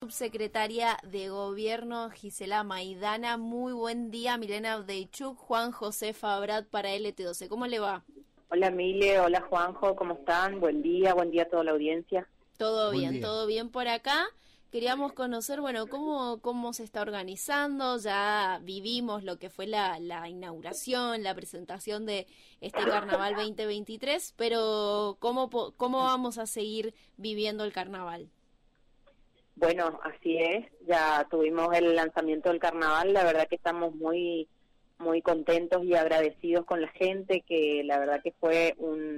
Subsecretaria de Gobierno Gisela Maidana. Muy buen día, Milena Avdeichuk, Juan José Fabrat para LT12. ¿Cómo le va? Hola Mile, hola Juanjo, ¿cómo están? Buen día a toda la audiencia. Todo bien por acá. Queríamos conocer, bueno, cómo se está organizando. Ya vivimos lo que fue la inauguración, la presentación de este Carnaval 2023, pero ¿cómo vamos a seguir viviendo el Carnaval? Bueno, así es, ya tuvimos el lanzamiento del Carnaval, la verdad que estamos muy contentos y agradecidos con la gente, que la verdad que fue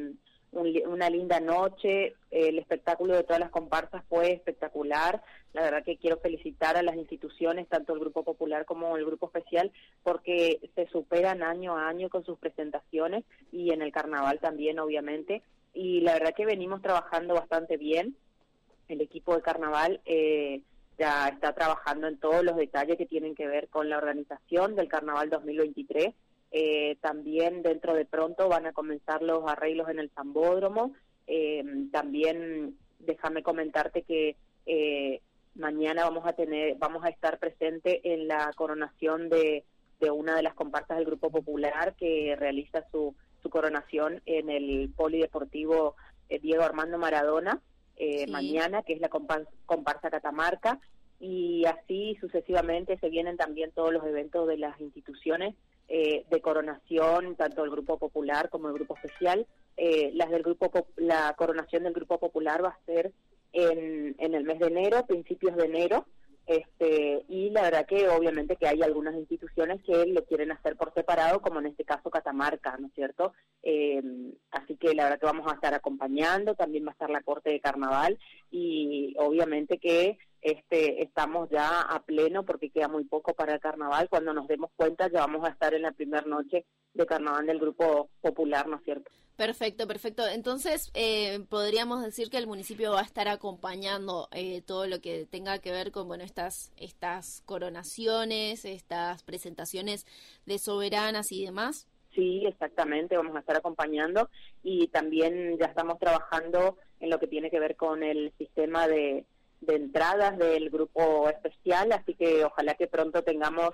una linda noche, el espectáculo de todas las comparsas fue espectacular, la verdad que quiero felicitar a las instituciones, tanto el Grupo Popular como el Grupo Especial, porque se superan año a año con sus presentaciones y en el Carnaval también, obviamente, y la verdad que venimos trabajando bastante bien. El equipo de Carnaval ya está trabajando en todos los detalles que tienen que ver con la organización del Carnaval 2023. También dentro de pronto van a comenzar los arreglos en el Sambódromo. También déjame comentarte que mañana vamos a estar presente en la coronación de una de las comparsas del Grupo Popular que realiza su coronación en el Polideportivo Diego Armando Maradona. Sí. Mañana, que es la comparsa Catamarca, y así sucesivamente se vienen también todos los eventos de las instituciones de coronación, tanto el Grupo Popular como el Grupo Especial. La coronación del Grupo Popular va a ser en el mes de enero, principios de enero, y la verdad que obviamente que hay algunas instituciones que lo quieren hacer por separado, como en este caso Catamarca, ¿no es cierto? Así que la verdad que vamos a estar acompañando, también va a estar la corte de carnaval y obviamente que estamos ya a pleno porque queda muy poco para el carnaval. Cuando nos demos cuenta ya vamos a estar en la primera noche de carnaval del Grupo Popular, ¿no es cierto? Perfecto. Entonces, podríamos decir que el municipio va a estar acompañando todo lo que tenga que ver con, bueno, estas coronaciones, estas presentaciones de soberanas y demás. Sí, exactamente, vamos a estar acompañando y también ya estamos trabajando en lo que tiene que ver con el sistema de entradas del Grupo Especial, así que ojalá que pronto tengamos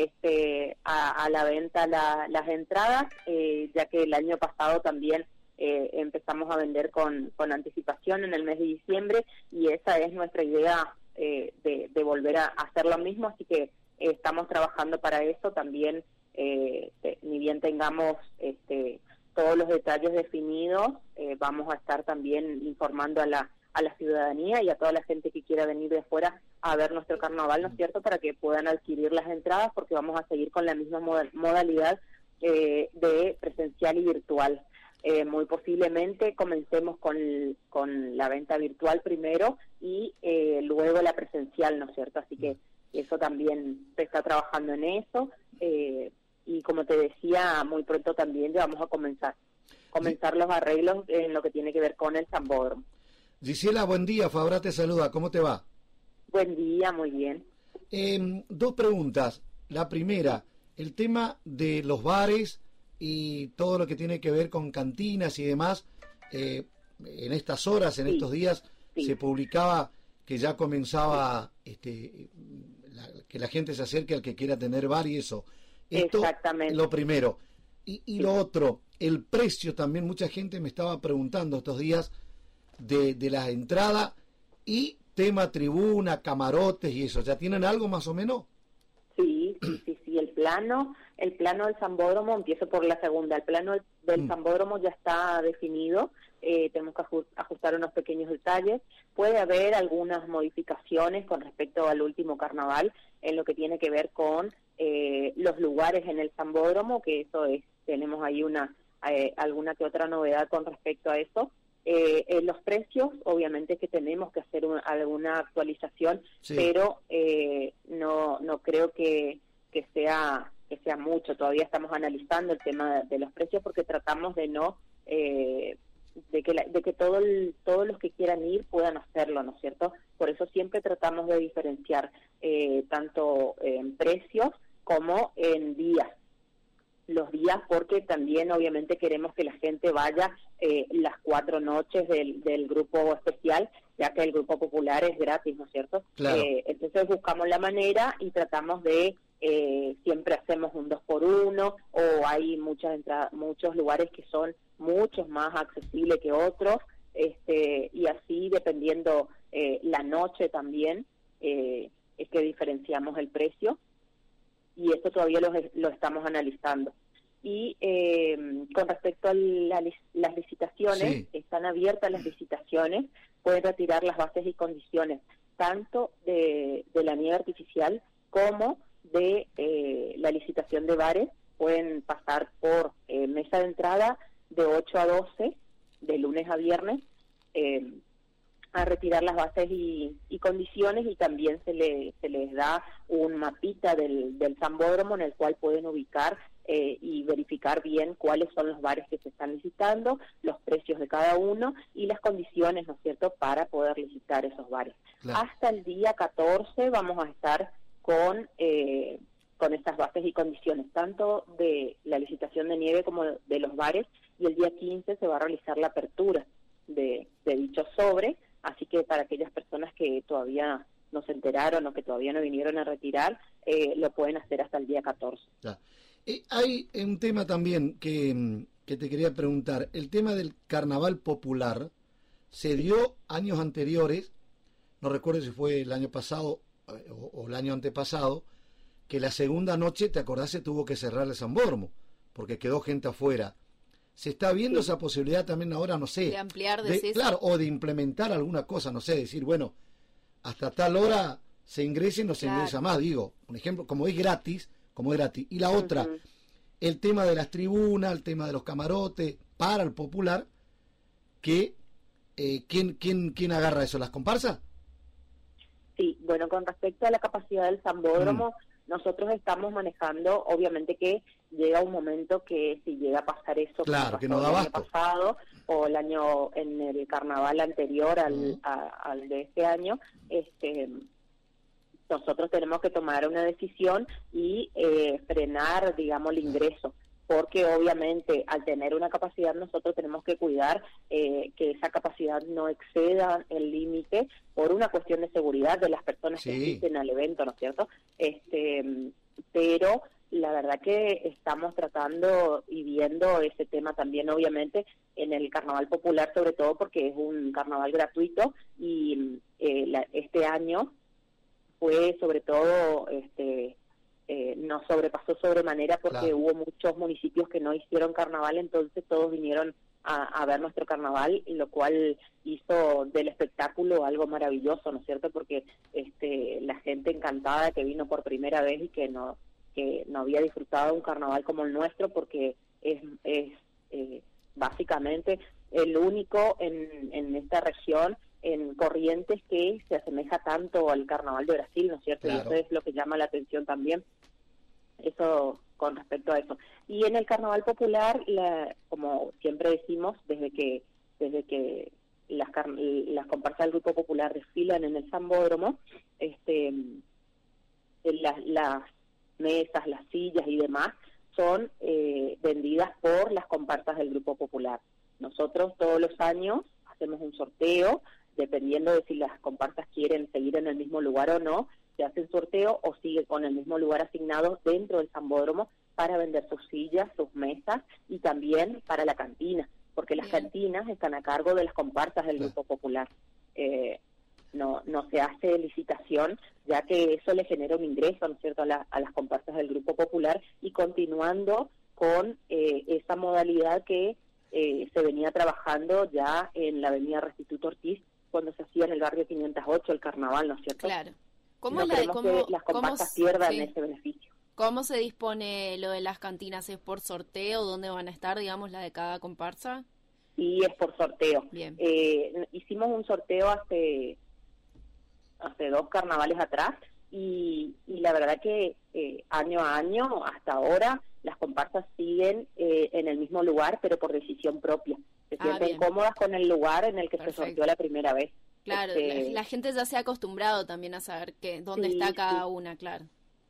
a la venta las entradas, ya que el año pasado también empezamos a vender con anticipación en el mes de diciembre y esa es nuestra idea de volver a hacer lo mismo, así que estamos trabajando para eso también. Ni bien tengamos todos los detalles definidos, vamos a estar también informando a la ciudadanía y a toda la gente que quiera venir de afuera a ver nuestro carnaval, ¿no es cierto?, para que puedan adquirir las entradas, porque vamos a seguir con la misma modalidad de presencial y virtual. Muy posiblemente comencemos con la venta virtual primero y luego la presencial, ¿no es cierto? Así que eso también se está trabajando en eso. Y como te decía, muy pronto también ya vamos a comenzar los arreglos en lo que tiene que ver con el Sambódromo. Gisela, buen día, Fabra te saluda, ¿cómo te va? Buen día, muy bien. Dos preguntas. La primera, el tema de los bares y todo lo que tiene que ver con cantinas y demás, en estas horas, en estos días, se publicaba que ya comenzaba que la gente se acerque al que quiera tener bar y eso. Esto, exactamente. Lo primero. Y lo otro, el precio también, mucha gente me estaba preguntando estos días de las entradas y tema tribuna, camarotes y eso. ¿Ya tienen algo más o menos? Sí, el plano del Sambódromo, empiezo por la segunda, el plano del Sambódromo ya está definido, tenemos que ajustar unos pequeños detalles, puede haber algunas modificaciones con respecto al último carnaval en lo que tiene que ver con los lugares en el Sambódromo, que eso tenemos ahí alguna que otra novedad con respecto a eso. Los precios, obviamente que tenemos que hacer alguna actualización, sí. Pero no creo que sea mucho. Todavía estamos analizando el tema de los precios porque tratamos de no de que todos los que quieran ir puedan hacerlo, ¿no es cierto? Por eso siempre tratamos de diferenciar tanto en precios como en días. los días, porque también obviamente queremos que la gente vaya las 4 noches del grupo especial, ya que el grupo popular es gratis, ¿no es cierto? Claro. Entonces buscamos la manera y tratamos de, siempre hacemos un 2x1, o hay muchos lugares que son muchos más accesibles que otros, y así dependiendo la noche también, es que diferenciamos el precio, y esto todavía lo estamos analizando. Y con respecto a las licitaciones, Sí. están abiertas las licitaciones, pueden retirar las bases y condiciones tanto de la nieve artificial como de la licitación de bares. Pueden pasar por mesa de entrada de 8 a 12, de lunes a viernes, a retirar las bases y condiciones, y también se les da un mapita del Sambódromo en el cual pueden ubicar y verificar bien cuáles son los bares que se están licitando, los precios de cada uno y las condiciones, ¿no es cierto?, para poder licitar esos bares. Claro. Hasta el día 14 vamos a estar con estas bases y condiciones, tanto de la licitación de nieve como de los bares, y el día 15 se va a realizar la apertura de dicho sobre. Así que para aquellas personas que todavía no se enteraron o que todavía no vinieron a retirar, lo pueden hacer hasta el día 14. Ya. Hay un tema también que te quería preguntar. El tema del carnaval popular se dio años anteriores, no recuerdo si fue el año pasado o el año antepasado, que la segunda noche, ¿te acordás? Se tuvo que cerrar el Sambódromo porque quedó gente afuera. ¿Se está viendo esa posibilidad también ahora, no sé? De ampliar, claro, o de implementar alguna cosa, no sé, decir, bueno, hasta tal hora se ingresa y no se ingresa más, digo, un ejemplo, como es gratis. Y la otra, el tema de las tribunas, el tema de los camarotes, para el popular, que ¿quién agarra eso? ¿Las comparsas? Sí, bueno, con respecto a la capacidad del Sambódromo, nosotros estamos manejando, obviamente que llega un momento que si llega a pasar eso, claro, que no da el abasto, año pasado o el año en el carnaval anterior al de este año, nosotros tenemos que tomar una decisión y frenar, digamos, el ingreso, porque obviamente al tener una capacidad nosotros tenemos que cuidar que esa capacidad no exceda el límite por una cuestión de seguridad de las personas que asisten al evento, ¿no es cierto? Pero la verdad que estamos tratando y viendo ese tema también, obviamente, en el Carnaval Popular, sobre todo porque es un carnaval gratuito, y este año fue sobre todo nos sobrepasó sobremanera porque hubo muchos municipios que no hicieron carnaval, entonces todos vinieron a ver nuestro carnaval, lo cual hizo del espectáculo algo maravilloso, ¿no es cierto? Porque la gente encantada que vino por primera vez y que no había disfrutado un carnaval como el nuestro, porque es básicamente el único en esta región, en Corrientes, que se asemeja tanto al carnaval de Brasil, ¿no es cierto? Claro. Y eso es lo que llama la atención también, eso con respecto a eso. Y en el carnaval popular, como siempre decimos, desde que las comparsas del Grupo Popular desfilan en el Sambódromo, las mesas, las sillas y demás son vendidas por las comparsas del Grupo Popular. Nosotros todos los años hacemos un sorteo, dependiendo de si las comparsas quieren seguir en el mismo lugar o no, se hace un sorteo o sigue con el mismo lugar asignado dentro del Sambódromo para vender sus sillas, sus mesas, y también para la cantina, porque las cantinas están a cargo de las comparsas del Grupo Popular. No se hace licitación, ya que eso le genera un ingreso, ¿no es cierto?, a las comparsas del Grupo Popular, y continuando con esa modalidad que se venía trabajando ya en la avenida Restituto Ortiz, cuando se hacía en el barrio 508 el carnaval, ¿no es cierto? Claro. No queremos que las comparsas pierdan ese beneficio. ¿Cómo se dispone lo de las cantinas? ¿Es por sorteo? ¿Dónde van a estar, digamos, la de cada comparsa? Sí, es por sorteo. Bien. Hicimos un sorteo hace 2 carnavales atrás, y la verdad que año a año, hasta ahora, las comparsas siguen en el mismo lugar, pero por decisión propia. Se sienten cómodas con el lugar en el que se sorteó la primera vez. Claro, la gente ya se ha acostumbrado también a saber dónde está cada una, claro.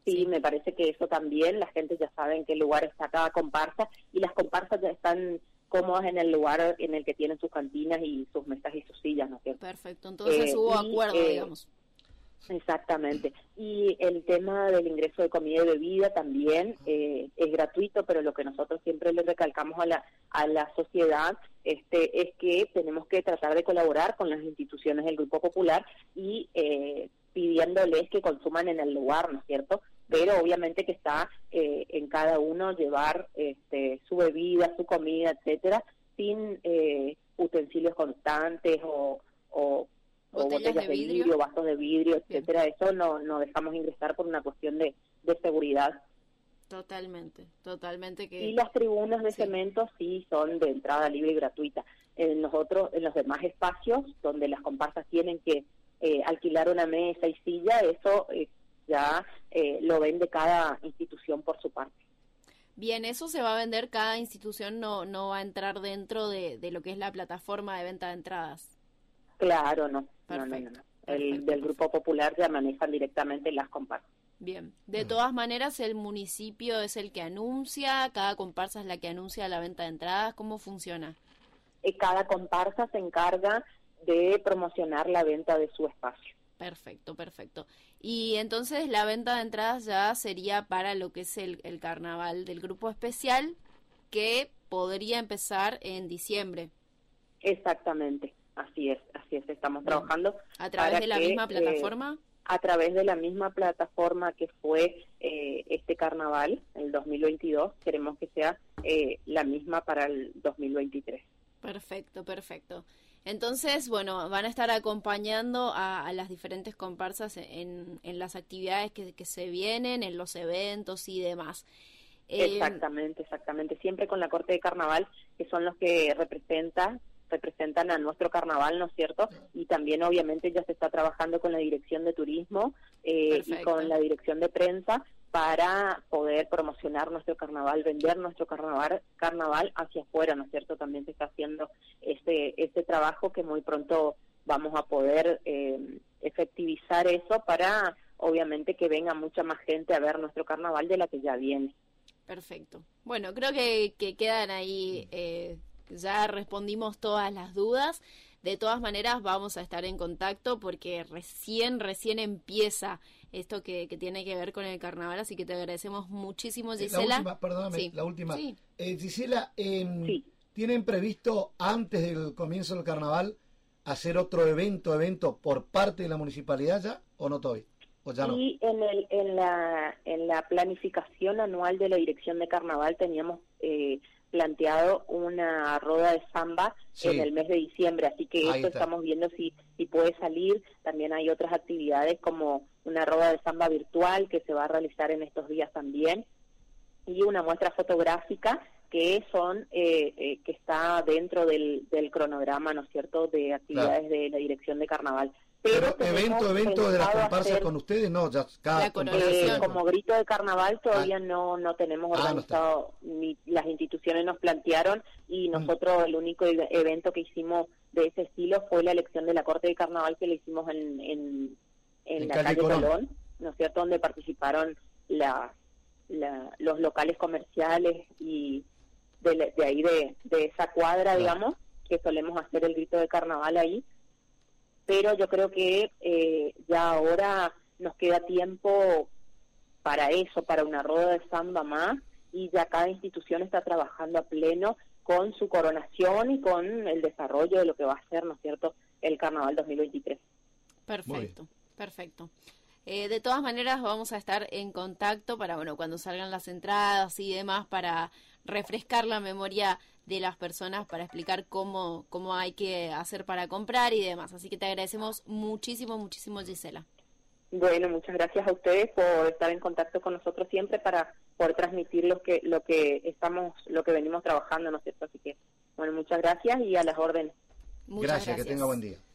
Sí, me parece que eso también, la gente ya sabe en qué lugar está cada comparsa y las comparsas ya están cómodas en el lugar en el que tienen sus cantinas y sus mesas y sus sillas, ¿no es cierto? Perfecto, entonces hubo acuerdo, digamos. Exactamente. Y el tema del ingreso de comida y bebida también es gratuito, pero lo que nosotros siempre le recalcamos a la sociedad es que tenemos que tratar de colaborar con las instituciones del Grupo Popular y pidiéndoles que consuman en el lugar, ¿no es cierto? Pero obviamente que está en cada uno llevar su bebida, su comida, etcétera, sin utensilios constantes o botellas de vidrio, vasos de vidrio, etcétera. Eso no dejamos ingresar por una cuestión de seguridad. Totalmente que... Y las tribunas de cemento sí son de entrada libre y gratuita. En los demás espacios donde las comparsas tienen que alquilar una mesa y silla, eso ya lo vende cada institución por su parte. Bien, eso se va a vender, cada institución no va a entrar dentro de lo que es la plataforma de venta de entradas. Claro, no. Perfecto. No. Del Grupo Popular ya manejan directamente las comparsas. Bien, de todas maneras el municipio es el que anuncia, cada comparsa es la que anuncia la venta de entradas, ¿cómo funciona? Cada comparsa se encarga de promocionar la venta de su espacio. Perfecto. Y entonces la venta de entradas ya sería para lo que es el carnaval del grupo especial, que podría empezar en diciembre. Exactamente, así es, estamos trabajando. ¿A través de la misma plataforma? A través de la misma plataforma que fue este carnaval, el 2022, queremos que sea la misma para el 2023. Perfecto. Entonces, bueno, van a estar acompañando a las diferentes comparsas en las actividades que se vienen, en los eventos y demás. Exactamente. Siempre con la corte de carnaval, que son los que representan a nuestro carnaval, ¿no es cierto? Y también obviamente ya se está trabajando con la Dirección de Turismo y con la Dirección de Prensa para poder promocionar nuestro carnaval, vender nuestro carnaval hacia afuera, ¿no es cierto? También se está haciendo este trabajo que muy pronto vamos a poder efectivizar eso para obviamente que venga mucha más gente a ver nuestro carnaval de la que ya viene. Perfecto. Bueno, creo que quedan ahí... ya respondimos todas las dudas. De todas maneras vamos a estar en contacto porque recién empieza esto que tiene que ver con el carnaval, así que te agradecemos muchísimo, Gisela. La última. Sí. Gisela, sí. ¿Tienen previsto antes del comienzo del carnaval hacer otro evento por parte de la municipalidad ya o no todavía? ¿O ya no? Y en la planificación anual de la Dirección de Carnaval teníamos planteado una roda de samba en el mes de diciembre, así que eso estamos viendo si puede salir. También hay otras actividades como una roda de samba virtual que se va a realizar en estos días también, y una muestra fotográfica que que está dentro del cronograma, ¿no es cierto?, de actividades de la Dirección de Carnaval. Pero evento de las comparsas con ustedes, no, ya cada como grito de carnaval todavía no tenemos organizado, ni las instituciones nos plantearon, y nosotros el único evento que hicimos de ese estilo fue la elección de la corte de carnaval que le hicimos en la calle Colón, ¿no es cierto?, donde participaron los locales comerciales y de ahí de esa cuadra, digamos, que solemos hacer el grito de carnaval ahí. Pero yo creo que ya ahora nos queda tiempo para eso, para una rueda de samba más, y ya cada institución está trabajando a pleno con su coronación y con el desarrollo de lo que va a ser, ¿no es cierto?, el Carnaval 2023. Perfecto. De todas maneras vamos a estar en contacto para, bueno, cuando salgan las entradas y demás, para refrescar la memoria de las personas, para explicar cómo hay que hacer para comprar y demás. Así que te agradecemos muchísimo, Gisela. Bueno, muchas gracias a ustedes por estar en contacto con nosotros siempre para poder transmitir lo que venimos trabajando, ¿no es cierto? Así que, bueno, muchas gracias y a las órdenes. Gracias, que tenga buen día.